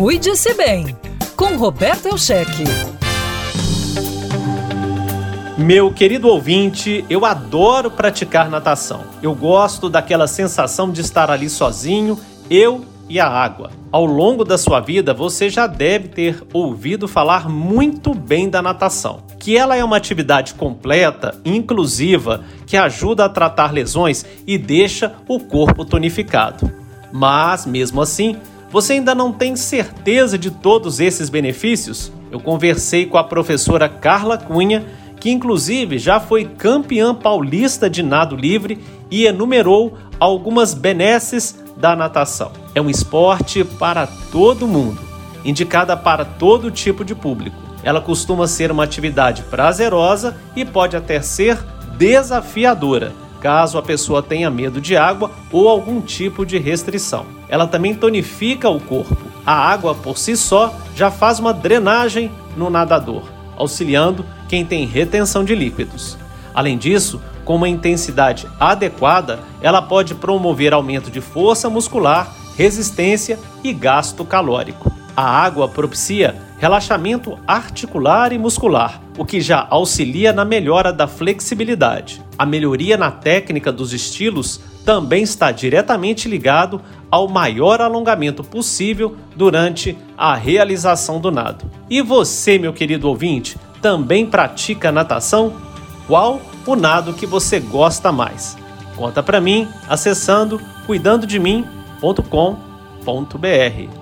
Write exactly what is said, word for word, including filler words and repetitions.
Cuide-se bem, com Roberto Elcheque. Meu querido ouvinte, eu adoro praticar natação. Eu gosto daquela sensação de estar ali sozinho, eu e a água. Ao longo da sua vida, você já deve ter ouvido falar muito bem da natação, que ela é uma atividade completa e inclusiva que ajuda a tratar lesões e deixa o corpo tonificado. Mas, mesmo assim, você ainda não tem certeza de todos esses benefícios? Eu conversei com a professora Carla Cunha, que inclusive já foi campeã paulista de nado livre e enumerou algumas benesses da natação. É um esporte para todo mundo, indicada para todo tipo de público. Ela costuma ser uma atividade prazerosa e pode até ser desafiadora, caso a pessoa tenha medo de água ou algum tipo de restrição. Ela também tonifica o corpo. A água por si só já faz uma drenagem no nadador, auxiliando quem tem retenção de líquidos. Além disso, com uma intensidade adequada, ela pode promover aumento de força muscular, resistência e gasto calórico. A água propicia relaxamento articular e muscular, o que já auxilia na melhora da flexibilidade. A melhoria na técnica dos estilos também está diretamente ligado ao maior alongamento possível durante a realização do nado. E você, meu querido ouvinte, também pratica natação? Qual o nado que você gosta mais? Conta pra mim acessando cuidando de mim ponto com ponto br.